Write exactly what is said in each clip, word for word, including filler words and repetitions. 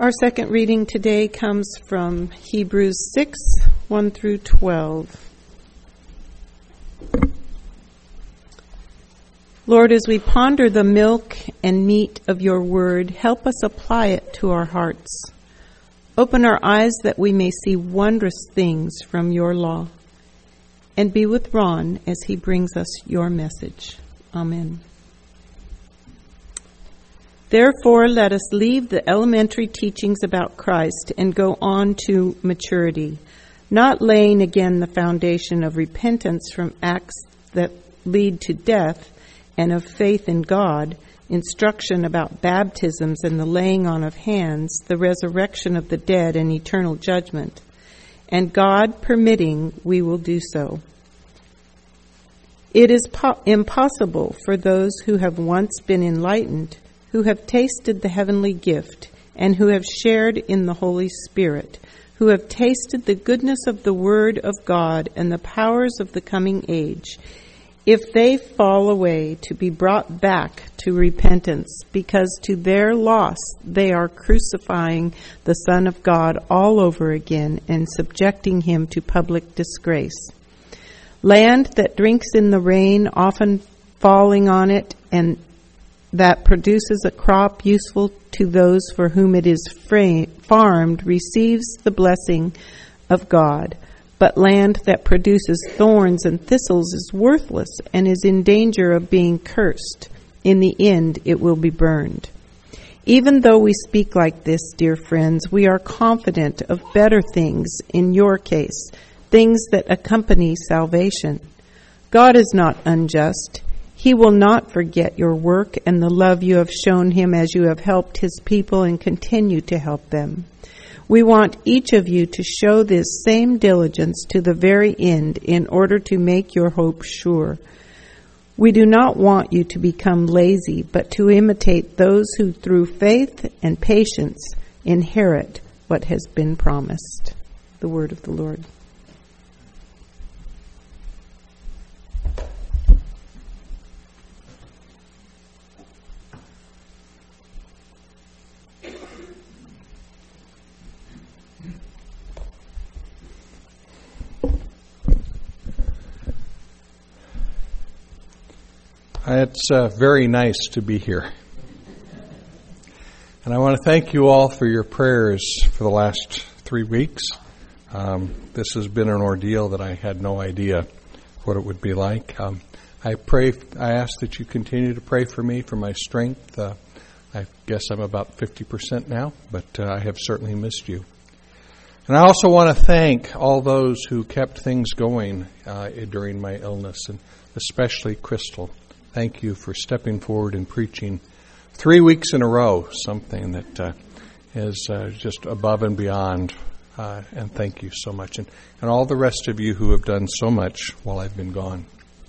Our second reading today comes from Hebrews six, one through twelve. Lord, as we ponder the milk and meat of your word, help us apply it to our hearts. Open our eyes that we may see wondrous things from your law. And be with Ron as he brings us your message. Amen. Therefore, let us leave the elementary teachings about Christ and go on to maturity, not laying again the foundation of repentance from acts that lead to death and of faith in God, instruction about baptisms and the laying on of hands, the resurrection of the dead and eternal judgment. And God permitting, we will do so. It is po- impossible for those who have once been enlightened, who have tasted the heavenly gift, and who have shared in the Holy Spirit, who have tasted the goodness of the Word of God and the powers of the coming age, if they fall away, to be brought back to repentance, because to their loss they are crucifying the Son of God all over again and subjecting him to public disgrace. Land that drinks in the rain, often falling on it, and that produces a crop useful to those for whom it is fra- farmed, receives the blessing of God. But land that produces thorns and thistles is worthless and is in danger of being cursed. In the end, it will be burned. Even though we speak like this, dear friends, we are confident of better things in your case, things that accompany salvation. God is not unjust. He will not forget your work and the love you have shown him as you have helped his people and continue to help them. We want each of you to show this same diligence to the very end in order to make your hope sure. We do not want you to become lazy, but to imitate those who through faith and patience inherit what has been promised. The word of the Lord. It's uh, very nice to be here. And I want to thank you all for your prayers for the last three weeks. Um, this has been an ordeal that I had no idea what it would be like. Um, I pray. I ask that you continue to pray for me, for my strength. Uh, I guess I'm about fifty percent now, but uh, I have certainly missed you. And I also want to thank all those who kept things going uh, during my illness, and especially Crystal. Thank you for stepping forward and preaching three weeks in a row, something that uh, is uh, just above and beyond. Uh, and thank you so much. And, and all the rest of you who have done so much while I've been gone.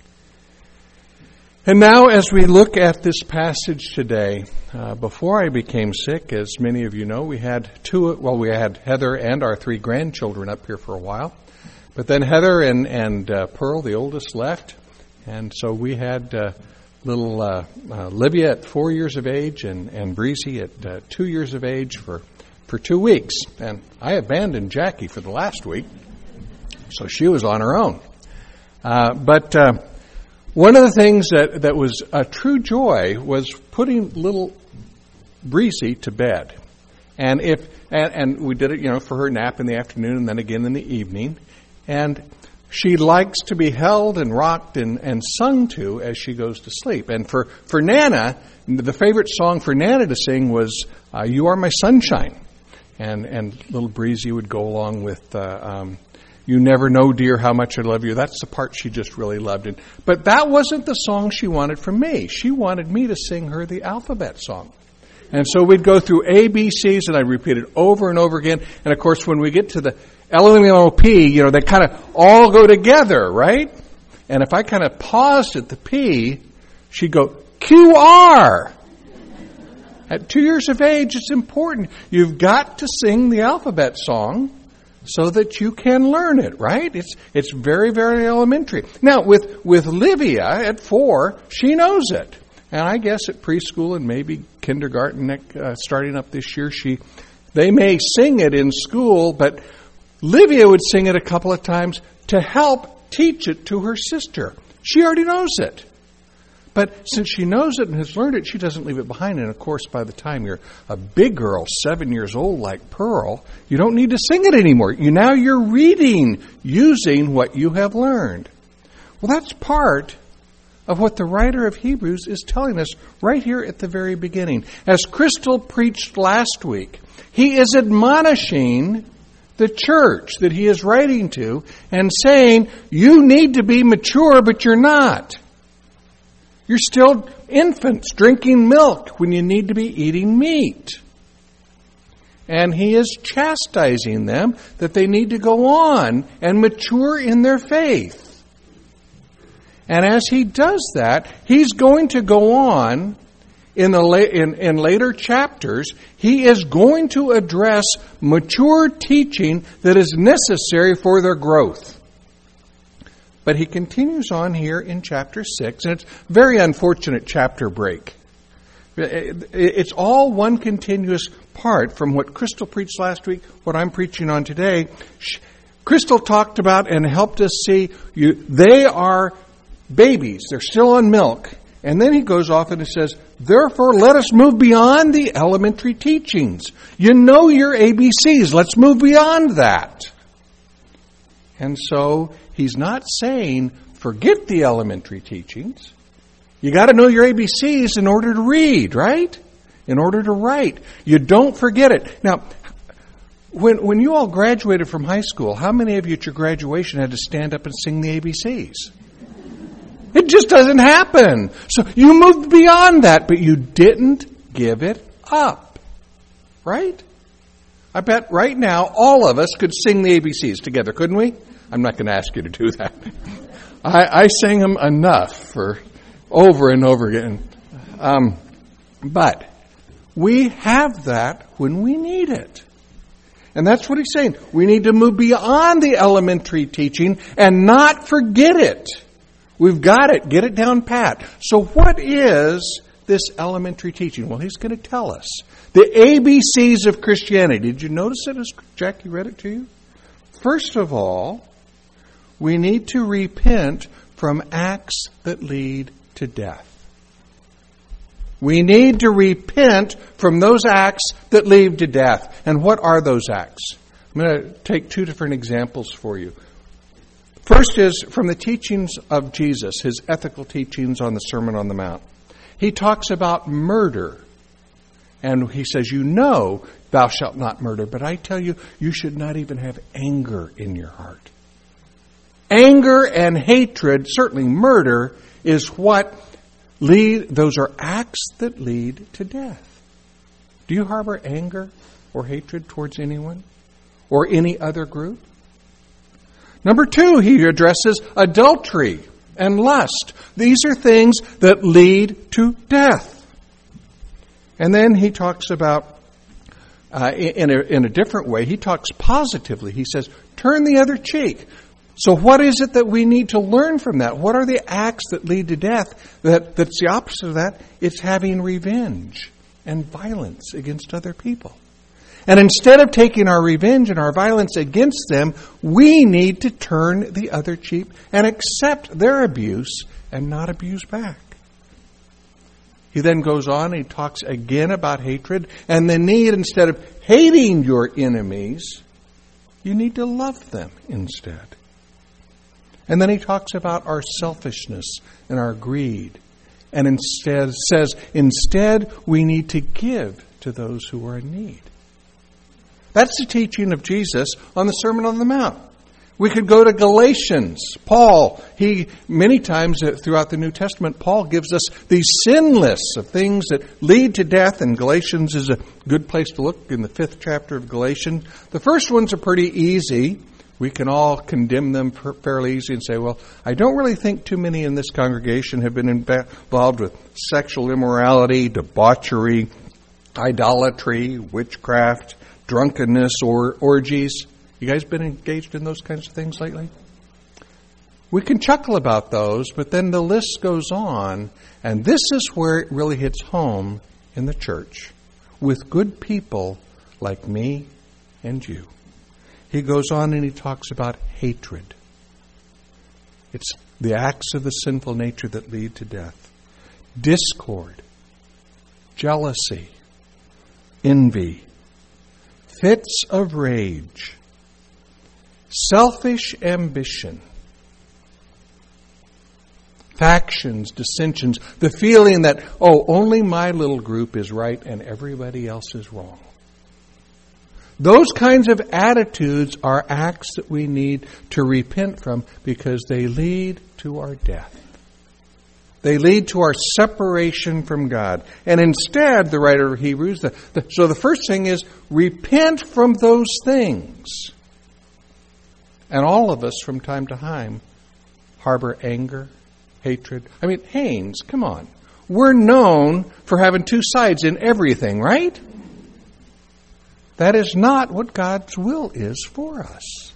And now as we look at this passage today, uh, before I became sick, as many of you know, we had two, well, we had Heather and our three grandchildren up here for a while. But then Heather and, and uh, Pearl, the oldest, left. And so we had uh, little uh, uh, Livia at four years of age and, and Breezy at uh, two years of age for, for two weeks. And I abandoned Jackie for the last week, so she was on her own. Uh, but uh, one of the things that, that was a true joy was putting little Breezy to bed. And if and, and we did it, you know, for her nap in the afternoon and then again in the evening. And she likes to be held and rocked and, and sung to as she goes to sleep. And for, for Nana, the favorite song for Nana to sing was uh, You Are My Sunshine. And and little Breezy would go along with uh, um, You Never Know, Dear, How Much I Love You. That's the part she just really loved. And, but that wasn't the song she wanted from me. She wanted me to sing her the alphabet song. And so we'd go through A, B, C's, and I'd repeat it over and over again. And, of course, when we get to the L, M, N, O, P, you know, they kind of all go together, right? And if I kind of paused at the P, she'd go, Q R. At two years of age, it's important. You've got to sing the alphabet song so that you can learn it, right? It's it's very, very elementary. Now, with, with Livia at four, she knows it. And I guess at preschool and maybe kindergarten uh, starting up this year, she They may sing it in school, but Livia would sing it a couple of times to help teach it to her sister. She already knows it. But since she knows it and has learned it, she doesn't leave it behind. And of course, by the time you're a big girl, seven years old like Pearl, you don't need to sing it anymore. You now you're reading using what you have learned. Well, that's part of what the writer of Hebrews is telling us right here at the very beginning. As Crystal preached last week, he is admonishing the church that he is writing to and saying, you need to be mature, but you're not. You're still infants drinking milk when you need to be eating meat. And he is chastising them that they need to go on and mature in their faith. And as he does that, he's going to go on in, the la- in, in later chapters. He is going to address mature teaching that is necessary for their growth. But he continues on here in chapter six, and it's a very unfortunate chapter break. It's all one continuous part from what Crystal preached last week, what I'm preaching on today. Crystal talked about and helped us see you, they are babies. They're still on milk. And then he goes off and he says, therefore, let us move beyond the elementary teachings. You know your A B Cs. Let's move beyond that. And so he's not saying forget the elementary teachings. You got to know your A B Cs in order to read, right? In order to write. You don't forget it. Now, when when you all graduated from high school, how many of you at your graduation had to stand up and sing the A B Cs? It just doesn't happen. So you moved beyond that, but you didn't give it up. Right? I bet right now all of us could sing the A B Cs together, couldn't we? I'm not going to ask you to do that. I, I sang them enough for over and over again. Um, but we have that when we need it. And that's what he's saying. We need to move beyond the elementary teaching and not forget it. We've got it. Get it down pat. So what is this elementary teaching? Well, he's going to tell us. The A B Cs of Christianity. Did you notice it as Jackie read it to you? First of all, we need to repent from acts that lead to death. We need to repent from those acts that lead to death. And what are those acts? I'm going to take two different examples for you. First is from the teachings of Jesus, his ethical teachings on the Sermon on the Mount. He talks about murder. And he says, you know, thou shalt not murder. But I tell you, you should not even have anger in your heart. Anger and hatred, certainly murder, is what lead, those are acts that lead to death. Do you harbor anger or hatred towards anyone or any other group? Number two, he addresses adultery and lust. These are things that lead to death. And then he talks about, uh, in, a, in a different way, he talks positively. He says, turn the other cheek. So what is it that we need to learn from that? What are the acts that lead to death? That, that's the opposite of that. It's having revenge and violence against other people. And instead of taking our revenge and our violence against them, we need to turn the other cheek and accept their abuse and not abuse back. He then goes on and he talks again about hatred and the need, instead of hating your enemies, you need to love them instead. And then he talks about our selfishness and our greed. And instead says, instead, we need to give to those who are in need. That's the teaching of Jesus on the Sermon on the Mount. We could go to Galatians. Paul, he, many times throughout the New Testament, Paul gives us these sin lists of things that lead to death, and Galatians is a good place to look in the fifth chapter of Galatians. The first ones are pretty easy. We can all condemn them fairly easy and say, well, I don't really think too many in this congregation have been involved with sexual immorality, debauchery, idolatry, witchcraft, drunkenness, or orgies. You guys been engaged in those kinds of things lately? We can chuckle about those, but then the list goes on, and this is where it really hits home in the church, with good people like me and you. He goes on and he talks about hatred. It's the acts of the sinful nature that lead to death. Discord, jealousy, envy, fits of rage, selfish ambition, factions, dissensions, the feeling that, oh, only my little group is right and everybody else is wrong. Those kinds of attitudes are acts that we need to repent from because they lead to our death. They lead to our separation from God. And instead, the writer of Hebrews, the, the, so the first thing is repent from those things. And all of us from time to time harbor anger, hatred. I mean, Haynes, come on. We're known for having two sides in everything, right? That is not what God's will is for us.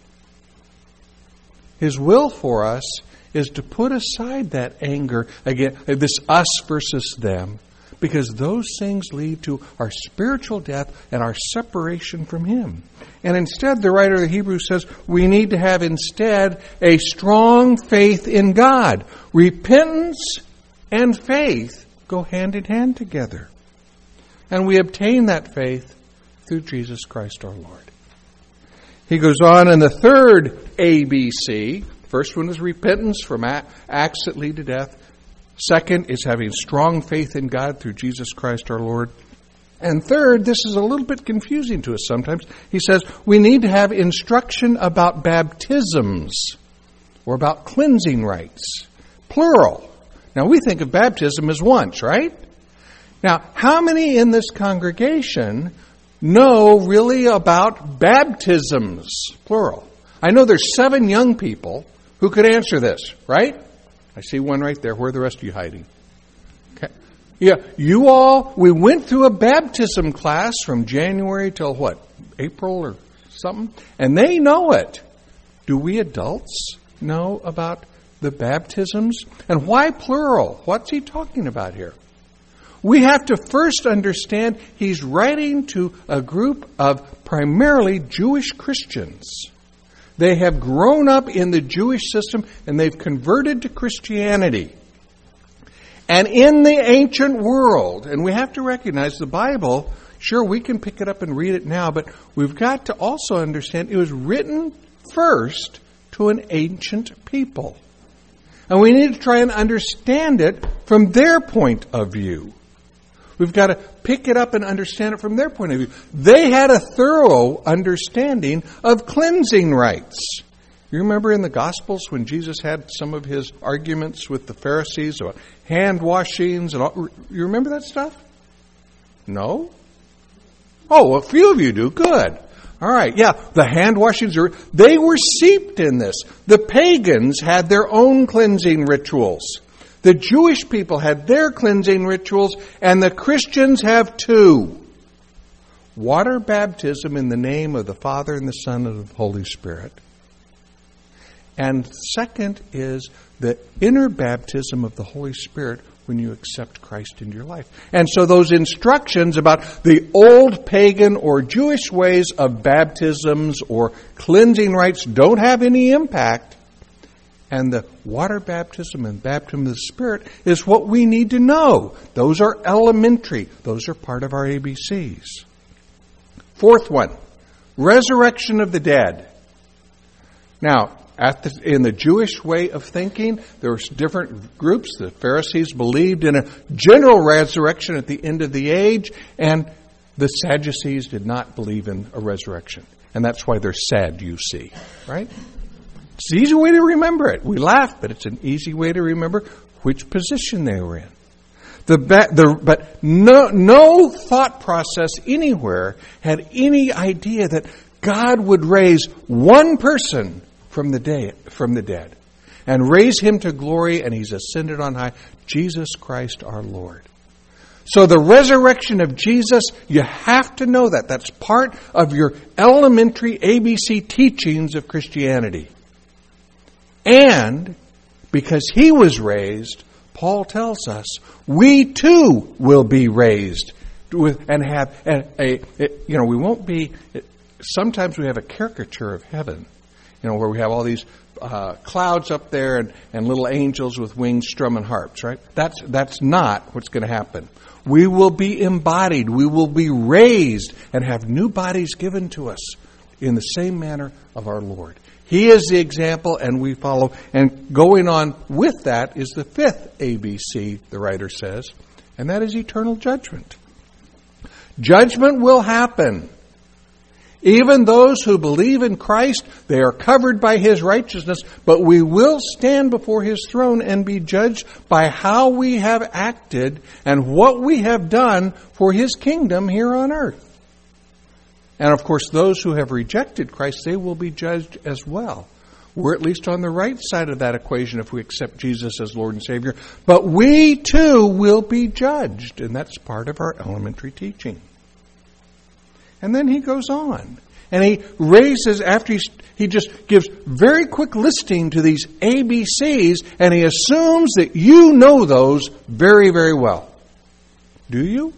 His will for us is to put aside that anger, again, this us versus them, because those things lead to our spiritual death and our separation from Him. And instead, the writer of Hebrews says, we need to have instead a strong faith in God. Repentance and faith go hand in hand together. And we obtain that faith through Jesus Christ our Lord. He goes on in the third A B C. First one is repentance from acts that lead to death. Second is having strong faith in God through Jesus Christ our Lord. And third, this is a little bit confusing to us sometimes. He says we need to have instruction about baptisms or about cleansing rites. Plural. Now we think of baptism as once, right? Now, how many in this congregation know really about baptisms? Plural. I know there's seven young people who could answer this, right? I see one right there. Where are the rest of you hiding? Okay. Yeah, you all, we went through a baptism class from January till what? April or something? And they know it. Do we adults know about the baptisms? And why plural? What's he talking about here? We have to first understand he's writing to a group of primarily Jewish Christians. They have grown up in the Jewish system and they've converted to Christianity. And in the ancient world, and we have to recognize the Bible, sure, we can pick it up and read it now, but we've got to also understand it was written first to an ancient people. And we need to try and understand it from their point of view. We've got to pick it up and understand it from their point of view. They had a thorough understanding of cleansing rites. You remember in the Gospels when Jesus had some of his arguments with the Pharisees about hand washings and all? You remember that stuff? No? Oh, a few of you do. Good. All right. Yeah, the hand washings, are, they were seeped in this. The pagans had their own cleansing rituals. The Jewish people had their cleansing rituals, and the Christians have two. Water baptism in the name of the Father and the Son and the Holy Spirit. And second is the inner baptism of the Holy Spirit when you accept Christ into your life. And so those instructions about the old pagan or Jewish ways of baptisms or cleansing rites don't have any impact. And the water baptism and baptism of the Spirit is what we need to know. Those are elementary. Those are part of our A B Cs. Fourth one, resurrection of the dead. Now, at the, in the Jewish way of thinking, there were different groups. The Pharisees believed in a general resurrection at the end of the age, and the Sadducees did not believe in a resurrection. And that's why they're sad, you see, right? It's an easy way to remember it. We laugh, but it's an easy way to remember which position they were in. The, the But no, no thought process anywhere had any idea that God would raise one person from the day, from the dead and raise him to glory, and he's ascended on high, Jesus Christ our Lord. So the resurrection of Jesus, you have to know that. That's part of your elementary A B C teachings of Christianity. And because he was raised, Paul tells us, we too will be raised with and have a, a, a you know, we won't be, sometimes we have a caricature of heaven, you know, where we have all these uh, clouds up there and, and little angels with wings strumming harps, right? That's, that's not what's going to happen. We will be embodied. We will be raised and have new bodies given to us in the same manner of our Lord. He is the example, and we follow. And going on with that is the fifth A B C, the writer says, and that is eternal judgment. Judgment will happen. Even those who believe in Christ, they are covered by His righteousness, but we will stand before His throne and be judged by how we have acted and what we have done for His kingdom here on earth. And of course, those who have rejected Christ, they will be judged as well. We're at least on the right side of that equation if we accept Jesus as Lord and Savior. But we too will be judged, and that's part of our elementary teaching. And then he goes on, and he raises, after he, he just gives very quick listing to these A B Cs, and he assumes that you know those very, very well. Do you?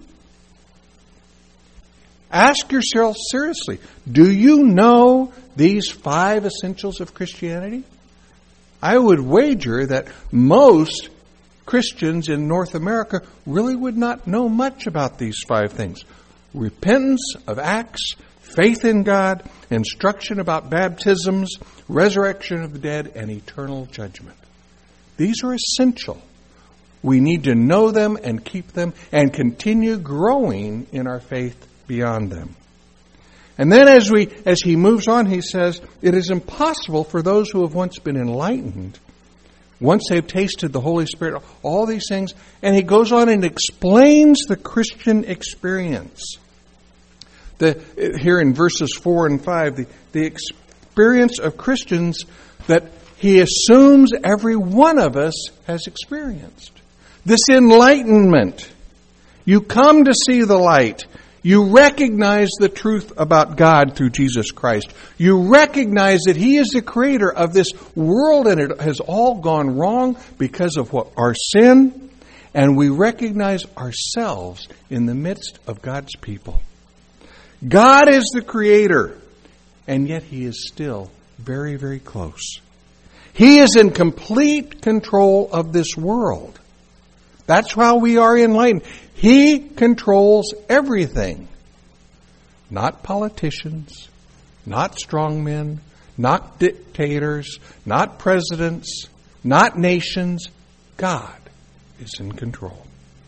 Ask yourself seriously, do you know these five essentials of Christianity? I would wager that most Christians in North America really would not know much about these five things. Repentance of acts, faith in God, instruction about baptisms, resurrection of the dead, and eternal judgment. These are essential. We need to know them and keep them and continue growing in our faith beyond them. And then as we as he moves on, he says, it is impossible for those who have once been enlightened, once they've tasted the Holy Spirit, all these things, and he goes on and explains the Christian experience. The, here in verses four and five, the, the experience of Christians that he assumes every one of us has experienced. This enlightenment. You come to see the light. You recognize the truth about God through Jesus Christ. You recognize that He is the creator of this world and it has all gone wrong because of what our sin. And we recognize ourselves in the midst of God's people. God is the creator, and yet He is still very, very close. He is in complete control of this world. That's how we are enlightened. He controls everything. Not politicians, not strongmen, not dictators, not presidents, not nations. God is in control.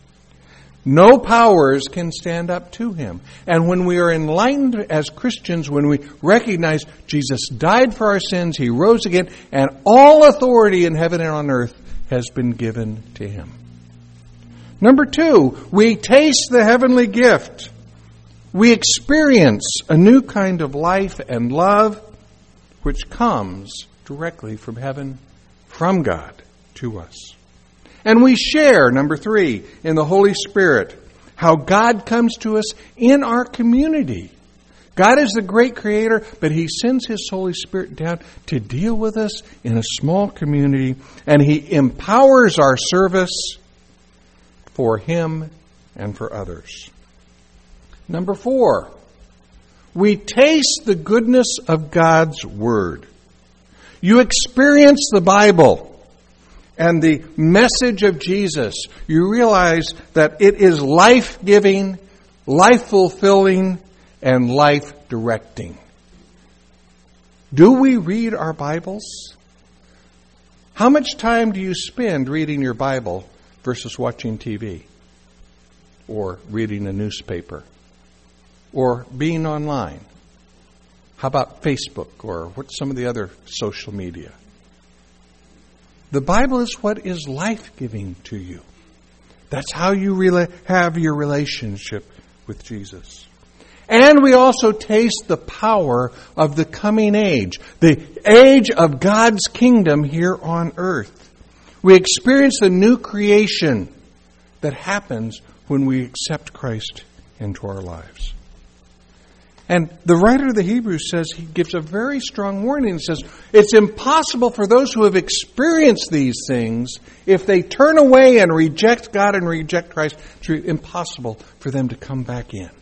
No powers can stand up to Him. And when we are enlightened as Christians, when we recognize Jesus died for our sins, He rose again, and all authority in heaven and on earth has been given to Him. Number two, we taste the heavenly gift. We experience a new kind of life and love which comes directly from heaven, from God, to us. And we share, number three, in the Holy Spirit, how God comes to us in our community. God is the great creator, but He sends His Holy Spirit down to deal with us in a small community, and He empowers our service for Him and for others. Number four, we taste the goodness of God's Word. You experience the Bible and the message of Jesus. You realize that it is life-giving, life-fulfilling, and life-directing. Do we read our Bibles? How much time do you spend reading your Bible versus watching T V, or reading a newspaper, or being online? How about Facebook, or what's some of the other social media? The Bible is what is life-giving to you. That's how you really have your relationship with Jesus. And we also taste the power of the coming age, the age of God's kingdom here on earth. We experience the new creation that happens when we accept Christ into our lives. And the writer of the Hebrews says, he gives a very strong warning. He says, it's impossible for those who have experienced these things, if they turn away and reject God and reject Christ, it's impossible for them to come back in.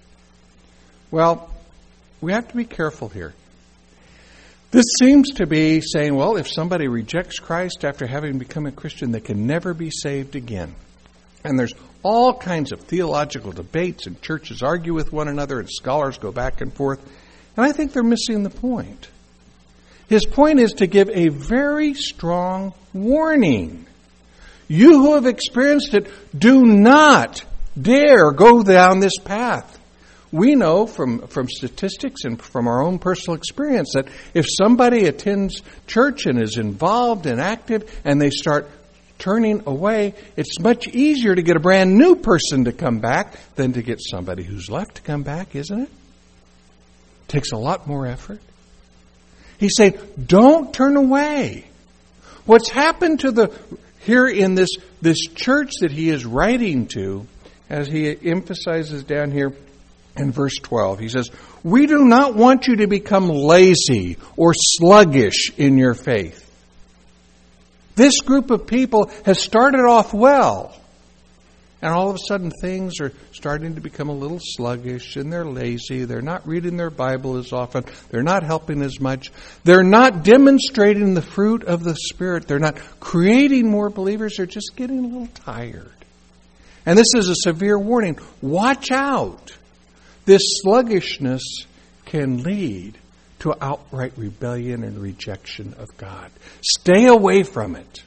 Well, we have to be careful here. This seems to be saying, well, if somebody rejects Christ after having become a Christian, they can never be saved again. And there's all kinds of theological debates, and churches argue with one another, and scholars go back and forth. And I think they're missing the point. His point is to give a very strong warning. You who have experienced it, do not dare go down this path. We know from, from statistics and from our own personal experience that if somebody attends church and is involved and active and they start turning away, it's much easier to get a brand new person to come back than to get somebody who's left to come back, isn't it? It takes a lot more effort. He's saying, don't turn away. What's happened to the here in this, this church that he is writing to, as he emphasizes down here in verse twelve, he says, we do not want you to become lazy or sluggish in your faith. This group of people has started off well, and all of a sudden things are starting to become a little sluggish, and they're lazy. They're not reading their Bible as often. They're not helping as much. They're not demonstrating the fruit of the Spirit. They're not creating more believers. They're just getting a little tired. And this is a severe warning. Watch out. This sluggishness can lead to outright rebellion and rejection of God. Stay away from it.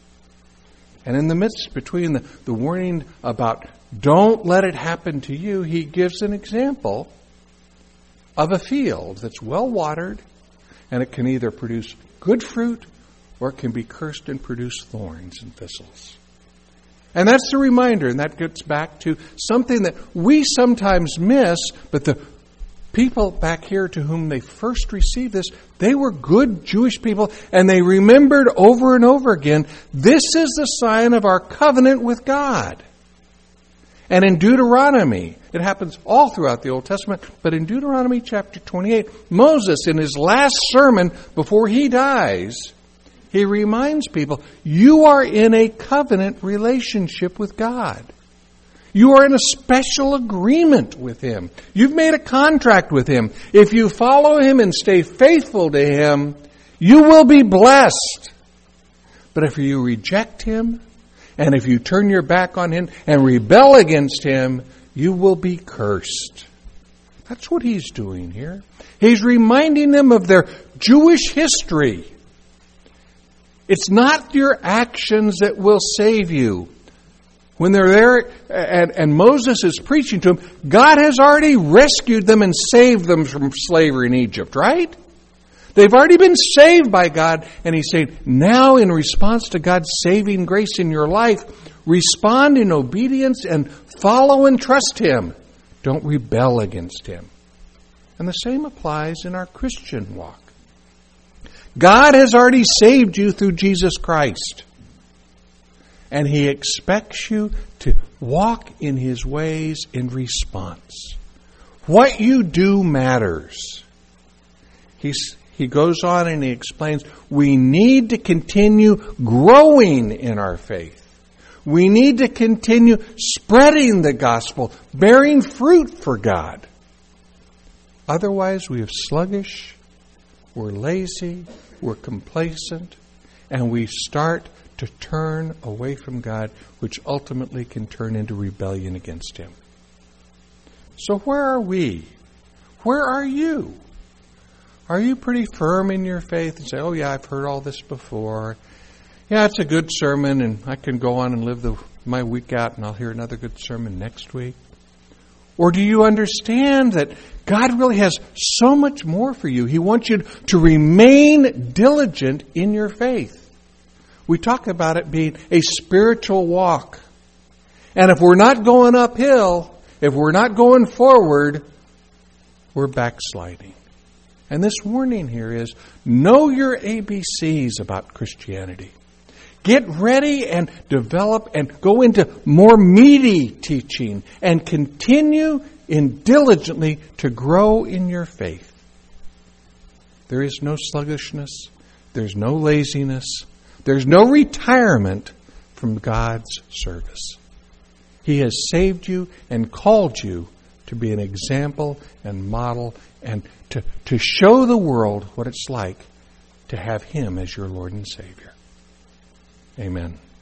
And in the midst between the, the warning about don't let it happen to you, he gives an example of a field that's well watered, and it can either produce good fruit or it can be cursed and produce thorns and thistles. And that's the reminder, and that gets back to something that we sometimes miss, but the people back here to whom they first received this, they were good Jewish people, and they remembered over and over again, this is the sign of our covenant with God. And in Deuteronomy, it happens all throughout the Old Testament, but in Deuteronomy chapter twenty-eight, Moses, in his last sermon before he dies, he reminds people, you are in a covenant relationship with God. You are in a special agreement with Him. You've made a contract with Him. If you follow Him and stay faithful to Him, you will be blessed. But if you reject Him, and if you turn your back on Him and rebel against Him, you will be cursed. That's what He's doing here. He's reminding them of their Jewish history. It's not your actions that will save you. When they're there and, and Moses is preaching to them, God has already rescued them and saved them from slavery in Egypt, right? They've already been saved by God, and He's saying, now in response to God's saving grace in your life, respond in obedience and follow and trust Him. Don't rebel against Him. And the same applies in our Christian walk. God has already saved you through Jesus Christ. And He expects you to walk in His ways in response. What you do matters. He's, he goes on and he explains, we need to continue growing in our faith. We need to continue spreading the gospel, bearing fruit for God. Otherwise, we are sluggish, we're lazy, we're complacent, and we start to turn away from God, which ultimately can turn into rebellion against Him. So where are we? Where are you? Are you pretty firm in your faith and say, oh yeah, I've heard all this before. Yeah, it's a good sermon and I can go on and live the, my week out and I'll hear another good sermon next week? Or do you understand that God really has so much more for you? He wants you to remain diligent in your faith. We talk about it being a spiritual walk. And if we're not going uphill, if we're not going forward, we're backsliding. And this warning here is, know your A B Cs about Christianity. get ready and develop and go into more meaty teaching and continue in diligently to grow in your faith. There is no sluggishness. There's no laziness. There's no retirement from God's service. He has saved you and called you to be an example and model and to, to show the world what it's like to have Him as your Lord and Savior. Amen.